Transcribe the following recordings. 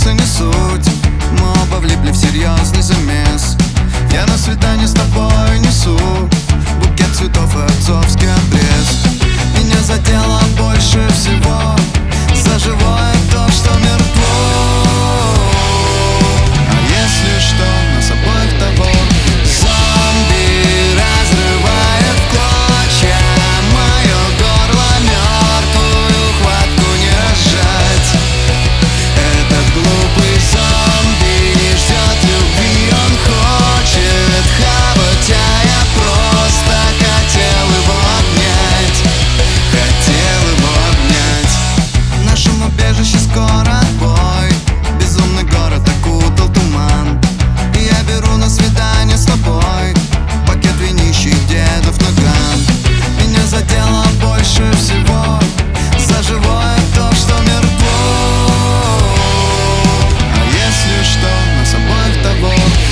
вопросы не суть. Мы оба влипли в серьезный замес. Я на свидание с тобой несу букет цветов и отцовский обрез. Меня задело больше всего за живое то, что мертво. А если что, нас обоих того. Зомби разрывает в клочья мое горло, мертвую хватку не разжать. Этот глупый зомби не ждет любви, он хочет хавать, а я просто хотел его обнять. Хотел его обнять. В нашем убежище скоро отбой. Безумный город окутал туман. И я беру на свидание с тобой пакет винищих дедов наган. Меня задело больше всего за живое то, что мертво. А если что, нас обоих того.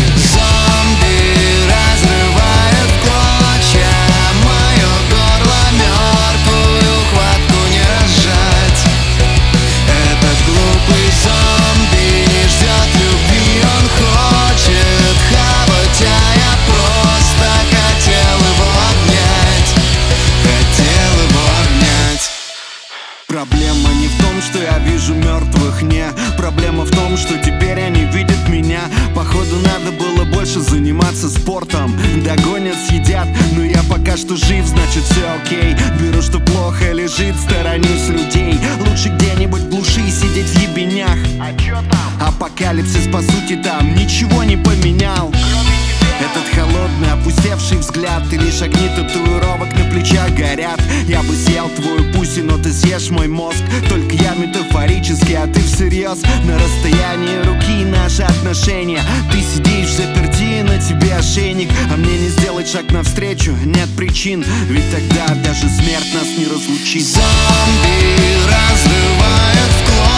Зомби разрывает в клочья мое горло, мертвую хватку не разжать. Этот глупый зомби не ждет любви, он хочет хавать, а я просто хотел его обнять. Хотел его обнять. Проблема не в том, что я вижу мертвых, не. Проблема в том, что теперь они видят меня. Походу надо было больше заниматься спортом. Догонят, съедят, но я пока что жив, значит все окей. Беру, что плохо лежит, сторонюсь людей. Лучше где-нибудь в глуши сидеть в ебенях. А чё там? Апокалипсис по сути там ничего не поменял. Этот холодный, опустевший взгляд, и лишь огни татуировок на плечах горят. Я бы съел твою пуси, но ты съешь мой мозг. Только я метафорически, а ты всерьез. На расстоянии руки наши отношения. Ты сидишь в заперти, на тебе ошейник, а мне не сделать шаг навстречу, нет причин. Ведь тогда даже смерть нас не разлучит. Зомби разрывает в клочья